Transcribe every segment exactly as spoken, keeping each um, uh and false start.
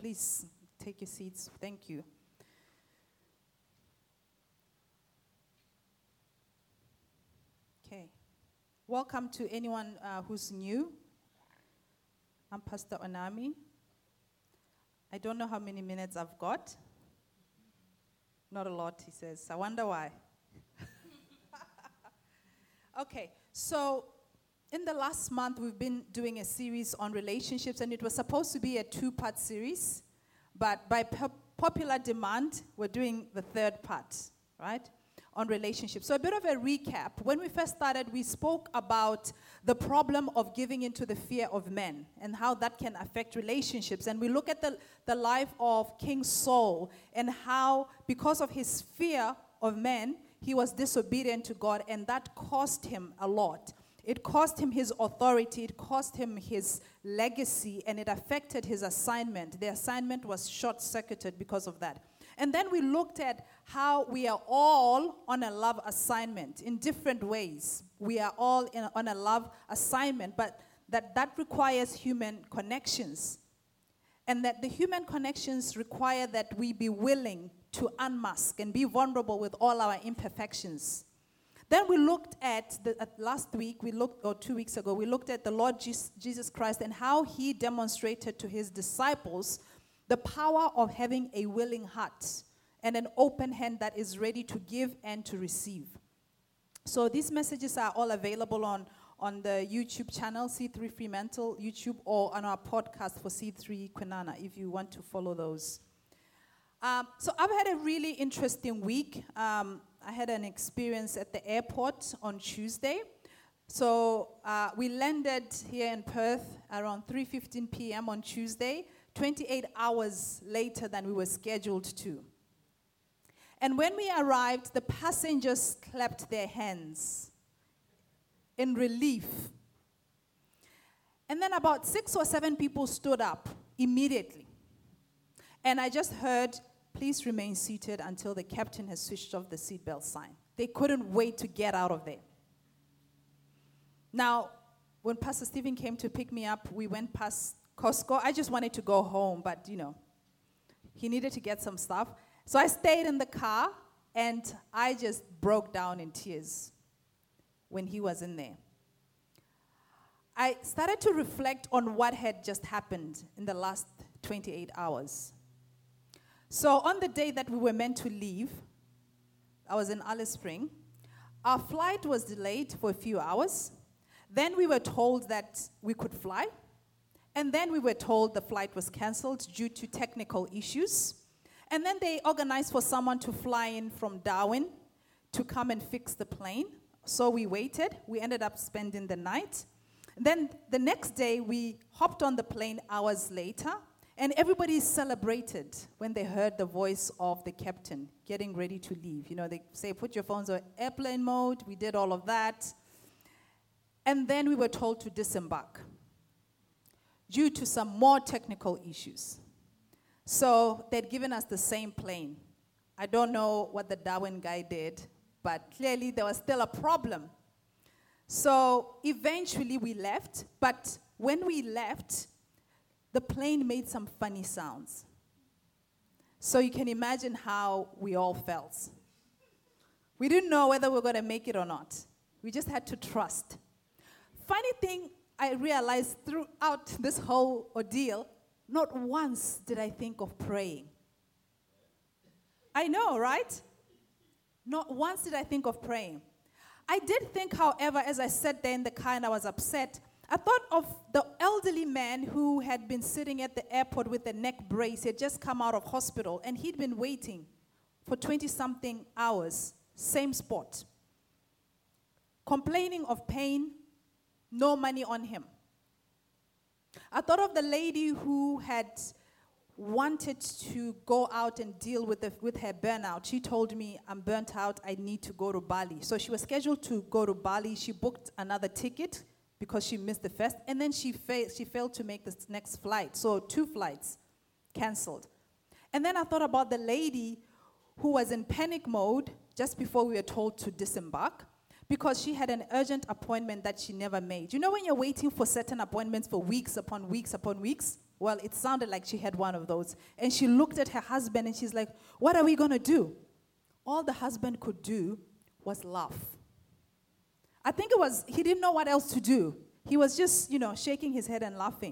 please take your seats. Thank you. Okay. Welcome to anyone uh, who's new. I'm Pastor Onami. I don't know how many minutes I've got. Not a lot, he says. I wonder why. Okay, so in the last month, we've been doing a series on relationships, and it was supposed to be a two-part series, but by po- popular demand, we're doing the third part, right, on relationships. So a bit of a recap. When we first started, we spoke about the problem of giving into the fear of men and how that can affect relationships. And we look at the, the life of King Saul and how, because of his fear of men, he was disobedient to God, and that cost him a lot. It cost him his authority, it cost him his legacy, and it affected his assignment. The assignment was short-circuited because of that. And then we looked at how we are all on a love assignment in different ways. We are all in, on a love assignment, but that, that requires human connections. And that the human connections require that we be willing to unmask and be vulnerable with all our imperfections. Then we looked at, the, at last week, we looked, or two weeks ago, we looked at the Lord Jesus Christ and how he demonstrated to his disciples the power of having a willing heart and an open hand that is ready to give and to receive. So these messages are all available on, on the YouTube channel, C three Fremantle YouTube, or on our podcast for C three Kwinana, if you want to follow those. Um, so I've had a really interesting week. Um, I had an experience at the airport on Tuesday. So uh, we landed here in Perth around three fifteen p.m. on Tuesday, twenty-eight hours later than we were scheduled to. And when we arrived, the passengers clapped their hands in relief. And then about six or seven people stood up immediately. And I just heard, please remain seated until the captain has switched off the seatbelt sign. They couldn't wait to get out of there. Now, when Pastor Stephen came to pick me up, we went past Costco. I just wanted to go home, but, you know, he needed to get some stuff. So I stayed in the car, and I just broke down in tears when he was in there. I started to reflect on what had just happened in the last twenty-eight hours. So on the day that we were meant to leave, I was in Alice Spring. Our flight was delayed for a few hours. Then we were told that we could fly. And then we were told the flight was canceled due to technical issues. And then they organized for someone to fly in from Darwin to come and fix the plane. So we waited. We ended up spending the night. Then the next day, we hopped on the plane hours later. And everybody celebrated when they heard the voice of the captain getting ready to leave. You know, they say, put your phones on airplane mode. We did all of that. And then we were told to disembark due to some more technical issues. So they'd given us the same plane. I don't know what the Darwin guy did, but clearly there was still a problem. So eventually we left, but when we left, the plane made some funny sounds. So you can imagine how we all felt. We didn't know whether we were going to make it or not. We just had to trust. Funny thing I realized throughout this whole ordeal, not once did I think of praying. I know, right? Not once did I think of praying. I did think, however, as I sat there in the car and I was upset, I thought of the elderly man who had been sitting at the airport with a neck brace. He had just come out of hospital, and he'd been waiting for twenty-something hours, same spot, complaining of pain, no money on him. I thought of the lady who had wanted to go out and deal with, the, with her burnout. She told me, I'm burnt out, I need to go to Bali. So she was scheduled to go to Bali. She booked another ticket because she missed the first, and then she, fa- she failed to make the next flight. So two flights canceled. And then I thought about the lady who was in panic mode just before we were told to disembark because she had an urgent appointment that she never made. You know when you're waiting for certain appointments for weeks upon weeks upon weeks? Well, it sounded like she had one of those. And she looked at her husband and she's like, what are we going to do? All the husband could do was laugh. I think it was, he didn't know what else to do. He was just, you know, shaking his head and laughing.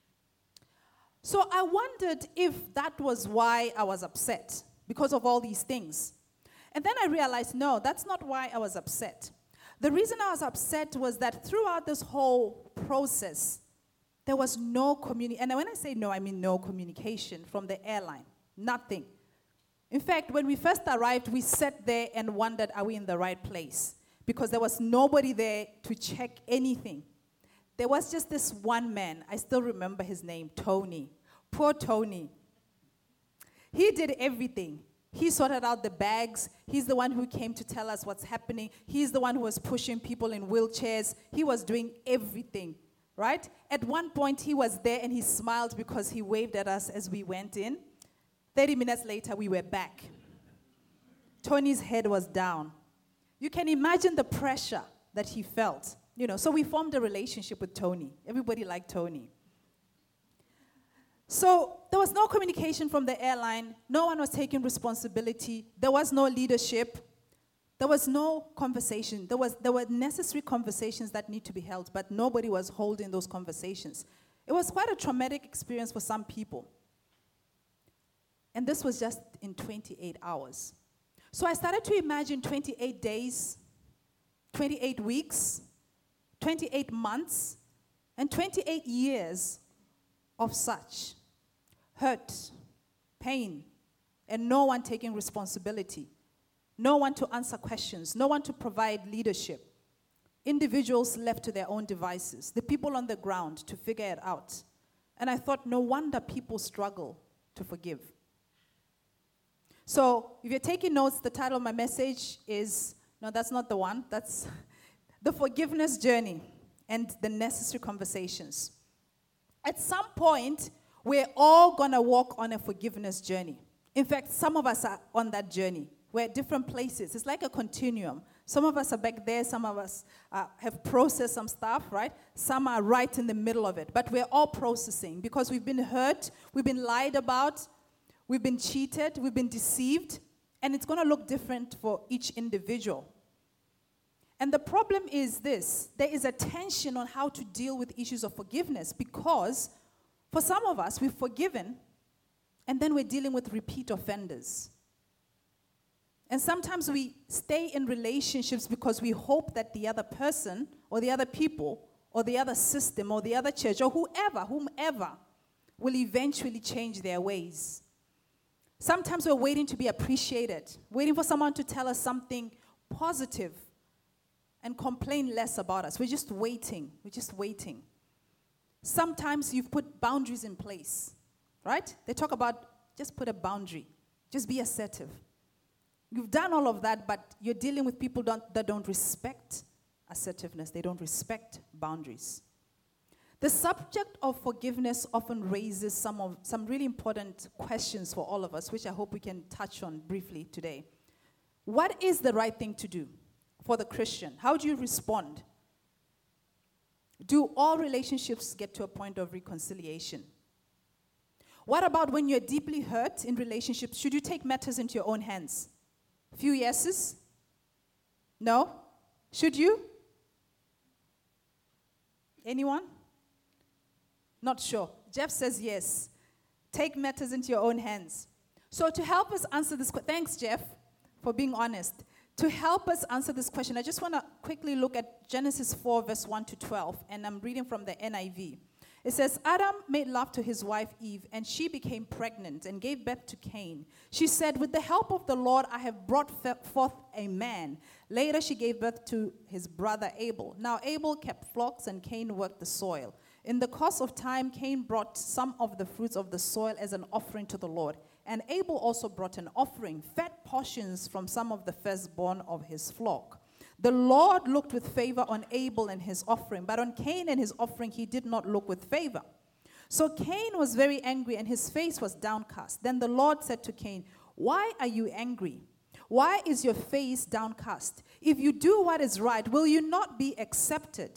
So I wondered if that was why I was upset, because of all these things. And then I realized, no, that's not why I was upset. The reason I was upset was that throughout this whole process, there was no communication. And when I say no, I mean no communication from the airline. Nothing. In fact, when we first arrived, we sat there and wondered, are we in the right place? Because there was nobody there to check anything. There was just this one man. I still remember his name, Tony. Poor Tony. He did everything. He sorted out the bags. He's the one who came to tell us what's happening. He's the one who was pushing people in wheelchairs. He was doing everything, right? At one point, he was there and he smiled because he waved at us as we went in. thirty minutes later, we were back. Tony's head was down. You can imagine the pressure that he felt. You know, so we formed a relationship with Tony. Everybody liked Tony. So there was no communication from the airline. No one was taking responsibility. There was no leadership. There was no conversation. There was there were necessary conversations that need to be held, but nobody was holding those conversations. It was quite a traumatic experience for some people. And this was just in twenty-eight hours. So I started to imagine twenty-eight days, twenty-eight weeks, twenty-eight months, and twenty-eight years of such hurt, pain, and no one taking responsibility, no one to answer questions, no one to provide leadership, individuals left to their own devices, the people on the ground to figure it out. And I thought, no wonder people struggle to forgive. So if you're taking notes, the title of my message is, no, that's not the one, that's The Forgiveness Journey and the Necessary Conversations. At some point, we're all going to walk on a forgiveness journey. In fact, some of us are on that journey. We're at different places. It's like a continuum. Some of us are back there. Some of us uh, have processed some stuff, right? Some are right in the middle of it. But we're all processing because we've been hurt, we've been lied about, we've been cheated, we've been deceived, and it's going to look different for each individual. And the problem is this. There is a tension on how to deal with issues of forgiveness because for some of us, we've forgiven, and then we're dealing with repeat offenders. And sometimes we stay in relationships because we hope that the other person or the other people or the other system or the other church or whoever, whomever, will eventually change their ways. Sometimes we're waiting to be appreciated, waiting for someone to tell us something positive and complain less about us. We're just waiting. We're just waiting. Sometimes you've put boundaries in place, right? They talk about just put a boundary. Just be assertive. You've done all of that, but you're dealing with people don't, that don't respect assertiveness. They don't respect boundaries. The subject of forgiveness often raises some of some really important questions for all of us, which I hope we can touch on briefly today. What is the right thing to do for the Christian? How do you respond? Do all relationships get to a point of reconciliation? What about when you're deeply hurt in relationships? Should you take matters into your own hands? Few yeses? No? Should you? Anyone? Not sure. Jeff says yes. Take matters into your own hands. So to help us answer this question, thanks Jeff for being honest. To help us answer this question, I just want to quickly look at Genesis four, verse one to twelve, and I'm reading from the N I V. It says, Adam made love to his wife Eve, and she became pregnant and gave birth to Cain. She said, with the help of the Lord, I have brought forth a man. Later, she gave birth to his brother Abel. Now, Abel kept flocks, and Cain worked the soil. In the course of time, Cain brought some of the fruits of the soil as an offering to the Lord. And Abel also brought an offering, fat portions from some of the firstborn of his flock. The Lord looked with favor on Abel and his offering, but on Cain and his offering he did not look with favor. So Cain was very angry, and his face was downcast. Then the Lord said to Cain, why are you angry? Why is your face downcast? If you do what is right, will you not be accepted?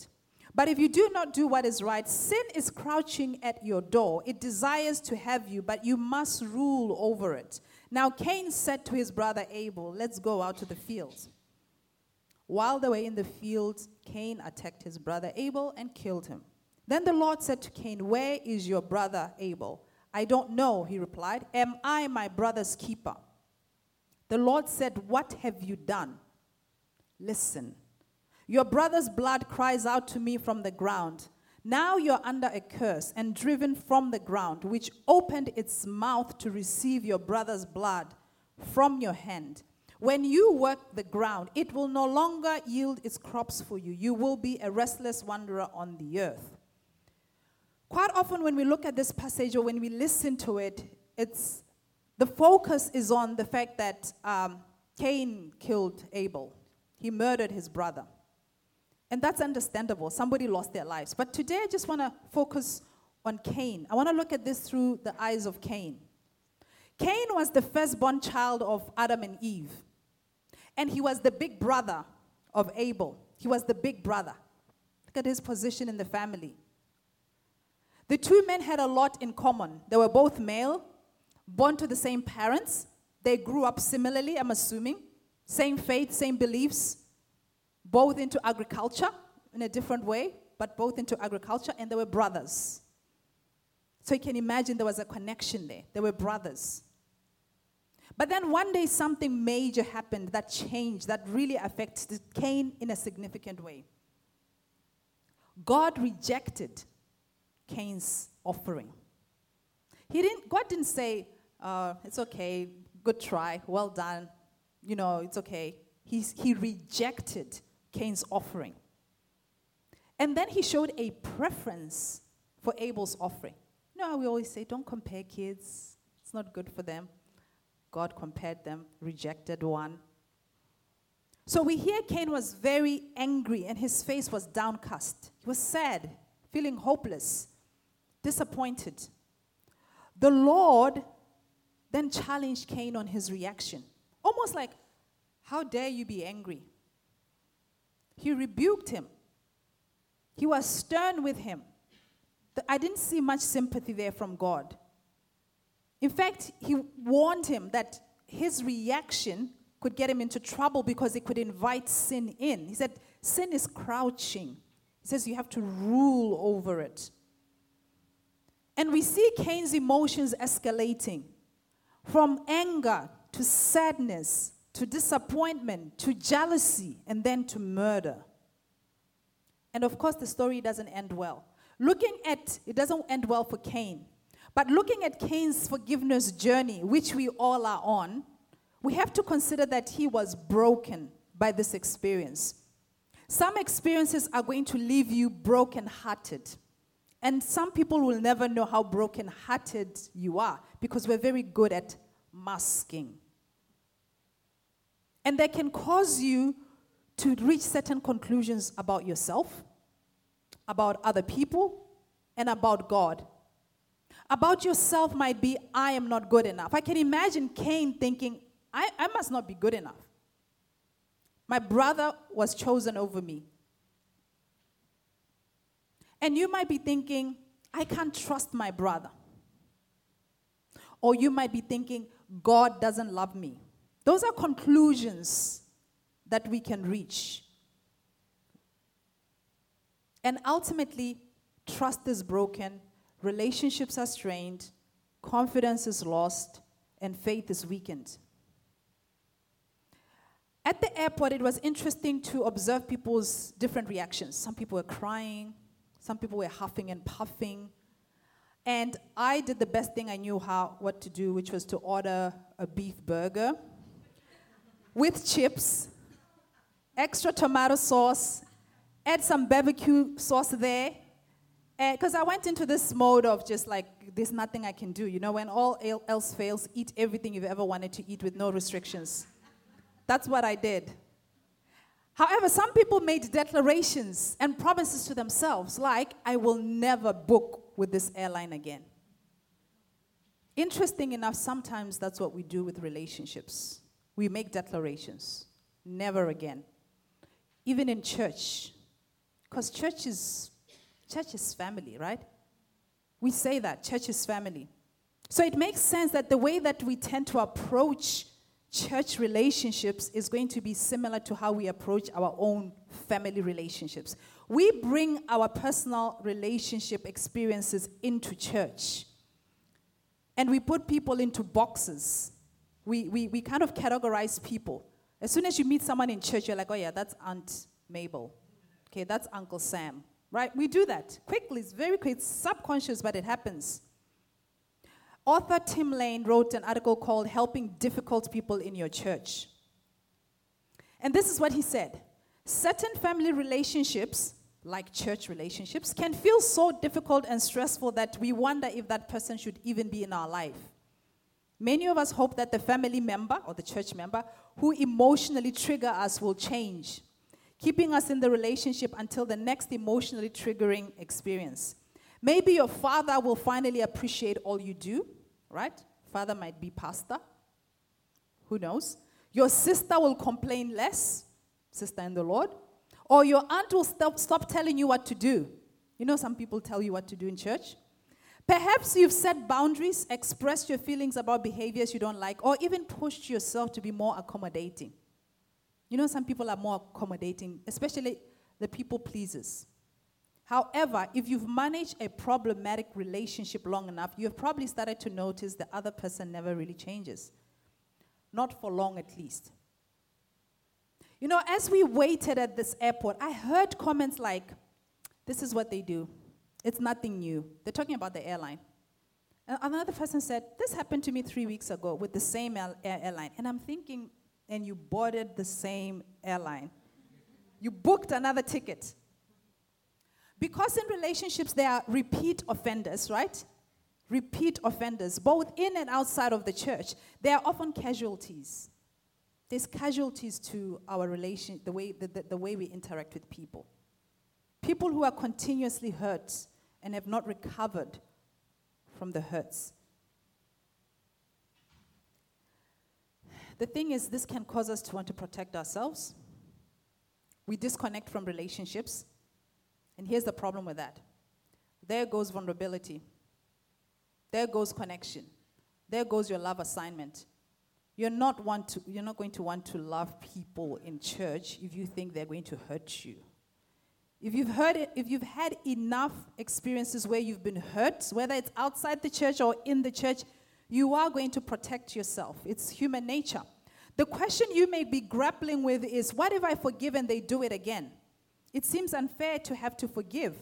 But if you do not do what is right, sin is crouching at your door. It desires to have you, but you must rule over it. Now Cain said to his brother Abel, let's go out to the fields. While they were in the fields, Cain attacked his brother Abel and killed him. Then the Lord said to Cain, where is your brother Abel? I don't know, he replied. Am I my brother's keeper? The Lord said, what have you done? Listen. Your brother's blood cries out to me from the ground. Now you're under a curse and driven from the ground, which opened its mouth to receive your brother's blood from your hand. When you work the ground, it will no longer yield its crops for you. You will be a restless wanderer on the earth. Quite often when we look at this passage or when we listen to it, it's the focus is on the fact that um, Cain killed Abel. He murdered his brother. And that's understandable. Somebody lost their lives. But today I just want to focus on Cain. I want to look at this through the eyes of Cain. Cain was the firstborn child of Adam and Eve. And he was the big brother of Abel. He was the big brother. Look at his position in the family. The two men had a lot in common. They were both male, born to the same parents. They grew up similarly, I'm assuming. Same faith, same beliefs. Both into agriculture in a different way, but both into agriculture, and they were brothers. So you can imagine there was a connection there. They were brothers. But then one day something major happened that changed, that really affected Cain in a significant way. God rejected Cain's offering. He didn't. God didn't say, uh, it's okay, good try, well done, you know, it's okay. He's, he rejected Cain's offering. And then he showed a preference for Abel's offering. You know how we always say, don't compare kids. It's not good for them. God compared them, rejected one. So we hear Cain was very angry and his face was downcast. He was sad, feeling hopeless, disappointed. The Lord then challenged Cain on his reaction. Almost like, how dare you be angry? He rebuked him. He was stern with him. I didn't see much sympathy there from God. In fact, he warned him that his reaction could get him into trouble because it could invite sin in. He said, sin is crouching. He says you have to rule over it. And we see Cain's emotions escalating from anger to sadness, to disappointment, to jealousy, and then to murder. And of course, the story doesn't end well. Looking at, it doesn't end well for Cain. But looking at Cain's forgiveness journey, which we all are on, we have to consider that he was broken by this experience. Some experiences are going to leave you broken-hearted. And some people will never know how broken-hearted you are because we're very good at masking. And they can cause you to reach certain conclusions about yourself, about other people, and about God. About yourself might be, I am not good enough. I can imagine Cain thinking, I, I must not be good enough. My brother was chosen over me. And you might be thinking, I can't trust my brother. Or you might be thinking, God doesn't love me. Those are conclusions that we can reach. And ultimately, trust is broken, relationships are strained, confidence is lost, and faith is weakened. At the airport, it was interesting to observe people's different reactions. Some people were crying, some people were huffing and puffing. And I did the best thing I knew how what to do, which was to order a beef burger with chips, extra tomato sauce, add some barbecue sauce there. Because I went into this mode of just like, there's nothing I can do. You know, when all else fails, eat everything you've ever wanted to eat with no restrictions. That's what I did. However, some people made declarations and promises to themselves, like, I will never book with this airline again. Interesting enough, sometimes that's what we do with relationships. We make declarations, never again. Even in church, Because church is, church is family, right? We say that, church is family. So it makes sense that the way that we tend to approach church relationships is going to be similar to how we approach our own family relationships. We bring our personal relationship experiences into church. And we put people into boxes. We, we, we kind of categorize people. As soon as you meet someone in church, you're like, oh yeah, that's Aunt Mabel. Okay, that's Uncle Sam. Right? We do that quickly. It's very quick. It's subconscious, but it happens. Author Tim Lane wrote an article called Helping Difficult People in Your Church. And this is what he said. Certain family relationships, like church relationships, can feel so difficult and stressful that we wonder if that person should even be in our life. Many of us hope that the family member or the church member who emotionally trigger us will change, keeping us in the relationship until the next emotionally triggering experience. Maybe your father will finally appreciate all you do, right? Father might be pastor. Who knows? Your sister will complain less, sister in the Lord. Or your aunt will stop, stop telling you what to do. You know, some people tell you what to do in church. Perhaps you've set boundaries, expressed your feelings about behaviors you don't like, or even pushed yourself to be more accommodating. You know, some people are more accommodating, especially the people pleasers. However, if you've managed a problematic relationship long enough, you've probably started to notice the other person never really changes. Not for long, at least. You know, as we waited at this airport, I heard comments like, this is what they do. It's nothing new. They're talking about the airline. And another person said, this happened to me three weeks ago with the same air- airline. And I'm thinking, and you boarded the same airline. You booked another ticket. Because in relationships, there are repeat offenders, right? Repeat offenders, both in and outside of the church. There are often casualties. There's casualties to our relation, the way, the, the, the way we interact with people. People who are continuously hurt and have not recovered from the hurts. The thing is, this can cause us to want to protect ourselves. We disconnect from relationships. And here's the problem with that. There goes vulnerability. There goes connection. There goes your love assignment. You're not want to, you're not going to want to love people in church if you think they're going to hurt you. If you've heard it, if you've had enough experiences where you've been hurt, whether it's outside the church or in the church, you are going to protect yourself. It's human nature. The question you may be grappling with is, what if I forgive and they do it again? It seems unfair to have to forgive.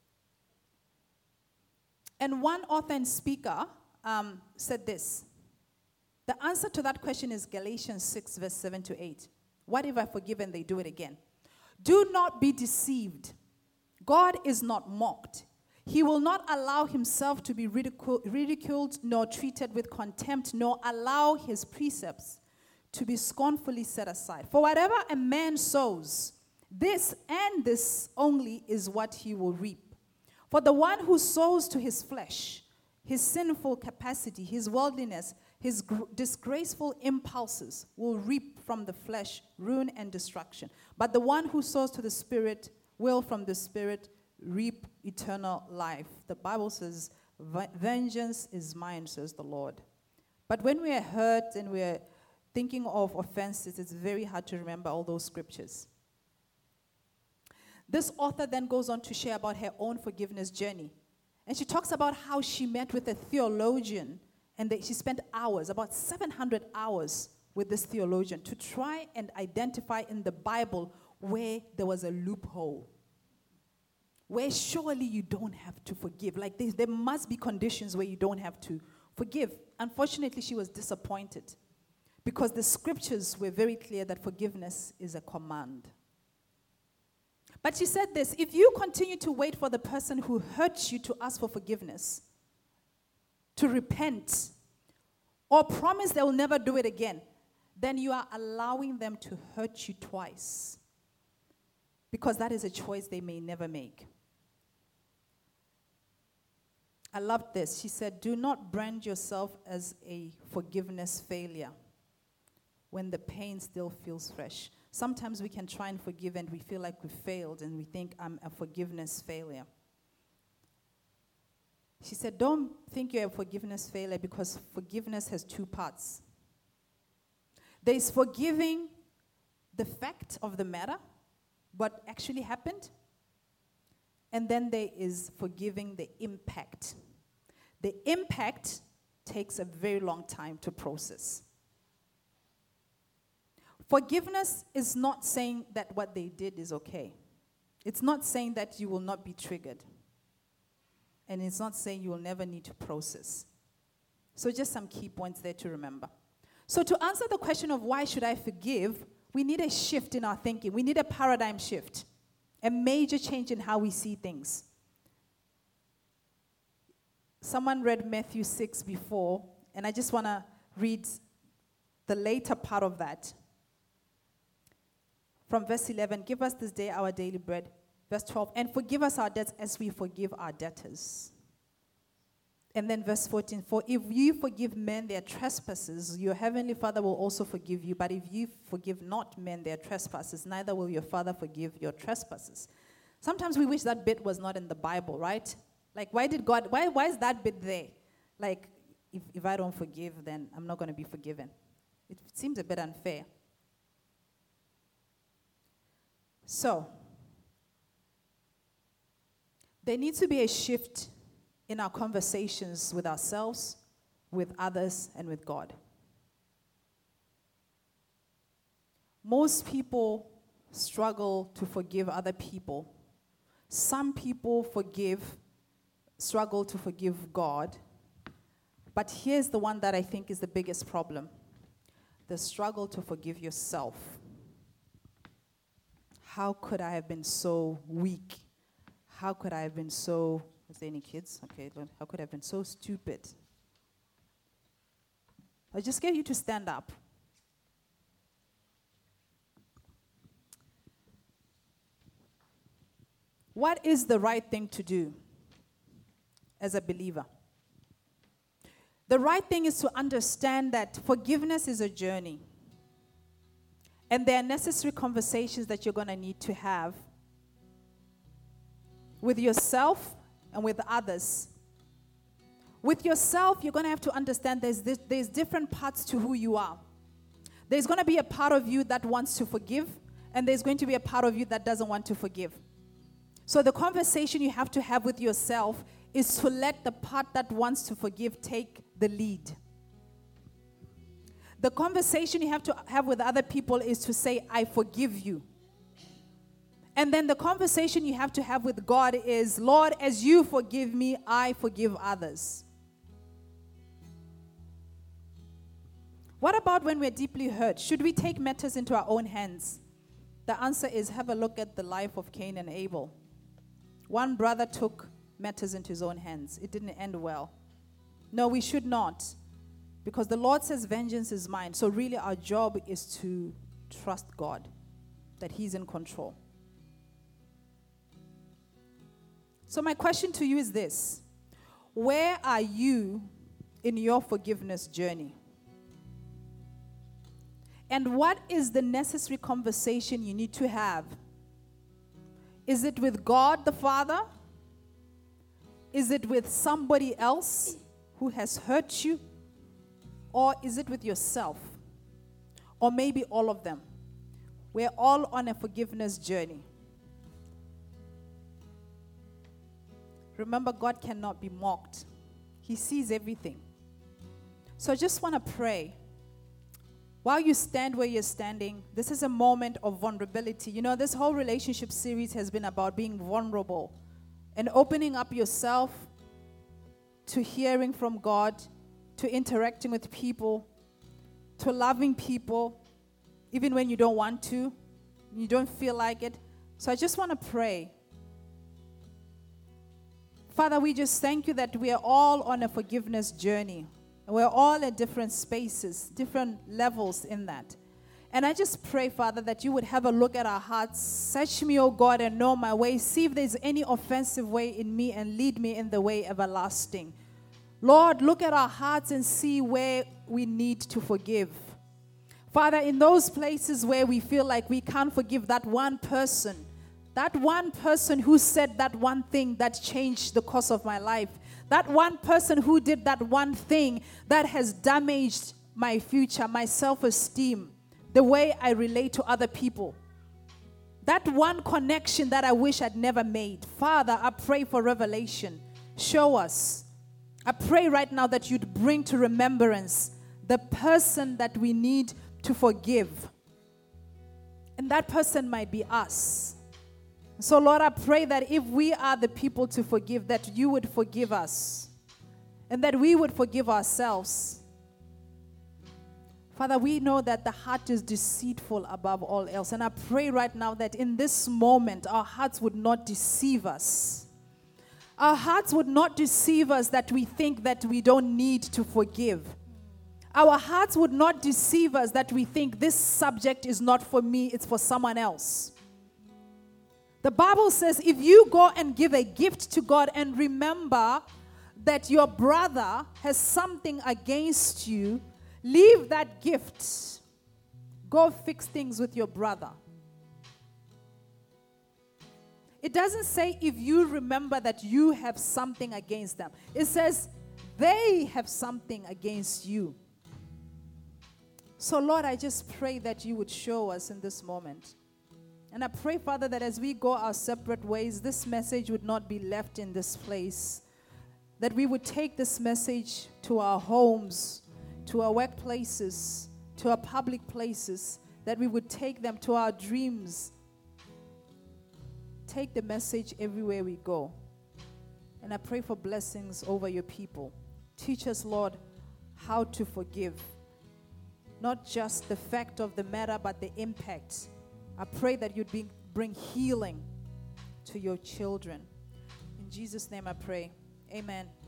And one author and speaker um, said this. The answer to that question is Galatians six, verse seven to eight. What if I forgive and they do it again? Do not be deceived. God is not mocked. He will not allow himself to be ridicul- ridiculed, nor treated with contempt, nor allow his precepts to be scornfully set aside. For whatever a man sows, this and this only is what he will reap. For the one who sows to his flesh, his sinful capacity, his worldliness, his gr- disgraceful impulses will reap from the flesh ruin and destruction. But the one who sows to the Spirit will from the Spirit reap eternal life. The Bible says, vengeance is mine, says the Lord. But when we are hurt and we are thinking of offenses, it's very hard to remember all those scriptures. This author then goes on to share about her own forgiveness journey. And she talks about how she met with a theologian, and that she spent hours, about seven hundred hours, with this theologian to try and identify in the Bible where there was a loophole, where surely you don't have to forgive. Like there, there must be conditions where you don't have to forgive. Unfortunately, she was disappointed because the scriptures were very clear that forgiveness is a command. But she said this, if you continue to wait for the person who hurt you to ask for forgiveness, to repent, or promise they will never do it again, then you are allowing them to hurt you twice. Because that is a choice they may never make. I loved this. She said, do not brand yourself as a forgiveness failure when the pain still feels fresh. sometimes we can try and forgive and we feel like we failed and we think I'm a forgiveness failure. She said, don't think you're a forgiveness failure because forgiveness has two parts. There is forgiving the fact of the matter, what actually happened, and then there is forgiving the impact. The impact takes a very long time to process. Forgiveness is not saying that what they did is okay. It's not saying that you will not be triggered. And it's not saying you will never need to process. So just some key points there to remember. So to answer the question of why should I forgive, we need a shift in our thinking. We need a paradigm shift, a major change in how we see things. Someone read Matthew six before, and I just want to read the later part of that. From verse eleven, give us this day our daily bread. Verse twelve, and forgive us our debts as we forgive our debtors. And then verse fourteen, for if you forgive men their trespasses, your heavenly Father will also forgive you. But if you forgive not men their trespasses, neither will your Father forgive your trespasses. Sometimes we wish that bit was not in the Bible, right? Like, why did God, why, why is that bit there? Like, if, if I don't forgive, then I'm not going to be forgiven. It seems a bit unfair. So, there needs to be a shift in our conversations with ourselves, with others, and with God. Most people struggle to forgive other people. Some people forgive, struggle to forgive God. But here's the one that I think is the biggest problem: the struggle to forgive yourself. How could I have been so weak? How could I have been so, is there any kids? Okay, Lord, how could I have been so stupid? I just get you to stand up. What is the right thing to do as a believer? The right thing is to understand that forgiveness is a journey. And there are necessary conversations that you're going to need to have with yourself and with others. With yourself, you're going to have to understand there's, this, there's different parts to who you are. There's going to be a part of you that wants to forgive, and there's going to be a part of you that doesn't want to forgive. So the conversation you have to have with yourself is to let the part that wants to forgive take the lead. The conversation you have to have with other people is to say, I forgive you. And then the conversation you have to have with God is, Lord, as you forgive me, I forgive others. What about when we're deeply hurt? Should we take matters into our own hands? The answer is, have a look at the life of Cain and Abel. One brother took matters into his own hands. It didn't end well. No, we should not. Because the Lord says vengeance is mine. So really our job is to trust God, that He's in control. So my question to you is this: where are you in your forgiveness journey? And what is the necessary conversation you need to have? Is it with God the Father? Is it with somebody else who has hurt you? Or is it with yourself? Or maybe all of them? We're all on a forgiveness journey. Remember, God cannot be mocked. He sees everything. So I just want to pray. While you stand where you're standing, this is a moment of vulnerability. You know, this whole relationship series has been about being vulnerable and opening up yourself to hearing from God, to interacting with people, to loving people, even when you don't want to, you don't feel like it. So I just want to pray. Father, we just thank you that we are all on a forgiveness journey. We're all at different spaces, different levels in that. And I just pray, Father, that you would have a look at our hearts. Search me, O God, and know my ways. See if there's any offensive way in me and lead me in the way everlasting. Lord, look at our hearts and see where we need to forgive. Father, in those places where we feel like we can't forgive that one person, that one person who said that one thing that changed the course of my life, that one person who did that one thing that has damaged my future, my self-esteem, the way I relate to other people, that one connection that I wish I'd never made. Father, I pray for revelation. Show us. I pray right now that you'd bring to remembrance the person that we need to forgive. And that person might be us. So, Lord, I pray that if we are the people to forgive, that you would forgive us. And that we would forgive ourselves. Father, we know that the heart is deceitful above all else. And I pray right now that in this moment, our hearts would not deceive us. Our hearts would not deceive us that we think that we don't need to forgive. Our hearts would not deceive us that we think this subject is not for me, it's for someone else. The Bible says if you go and give a gift to God and remember that your brother has something against you, leave that gift. Go fix things with your brother. It doesn't say if you remember that you have something against them. It says they have something against you. So, Lord, I just pray that you would show us in this moment. And I pray, Father, that as we go our separate ways, this message would not be left in this place. That we would take this message to our homes, to our workplaces, to our public places. That we would take them to our dreams. Take the message everywhere we go. And I pray for blessings over your people. Teach us, Lord, how to forgive. Not just the fact of the matter, but the impact. I pray that you'd be, bring healing to your children. In Jesus' name I pray. Amen.